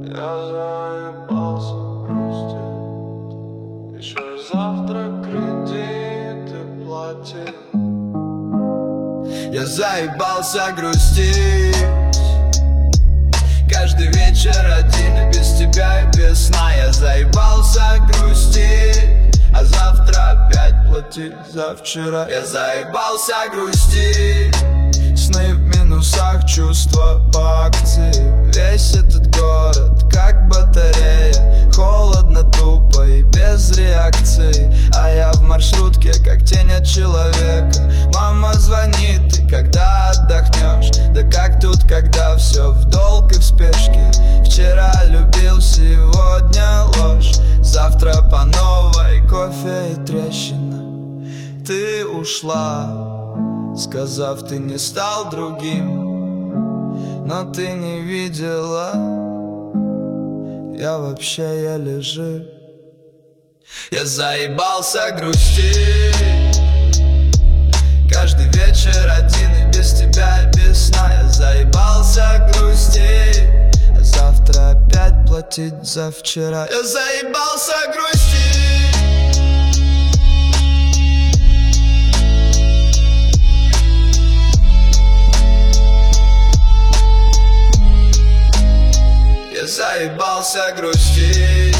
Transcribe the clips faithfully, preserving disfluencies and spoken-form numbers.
Я заебался грустить, еще завтра кредиты платить. Я заебался грустить, каждый вечер один, и без тебя и без сна. Я заебался грустить, а завтра опять платить за вчера. Я заебался грустить, сны в минусах, чувства по акции. Весь этот город как батарея, холодно, тупо и без реакции. А я в маршрутке, как тень от человека. Мама звонит, ты когда отдохнешь? Да как тут, когда все в долг и в спешке? Вчера любил, сегодня ложь, завтра по новой кофе и трещина. Ты ушла, сказав, ты не стал другим, но ты не видела, я вообще еле жив. Я заебался грустить, каждый вечер один, и без тебя и без сна. Я заебался грустить, а завтра опять платить за вчера. Я заебался грустить. Я заебался грустить,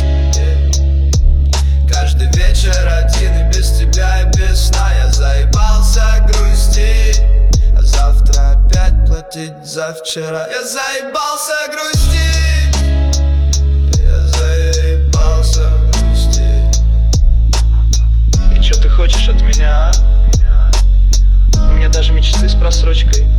каждый вечер один, и без тебя и без сна. Я заебался грустить, а завтра опять платить за вчера. Я заебался грустить, я заебался грустить. И чё ты хочешь от меня, а? У меня даже мечты с просрочкой.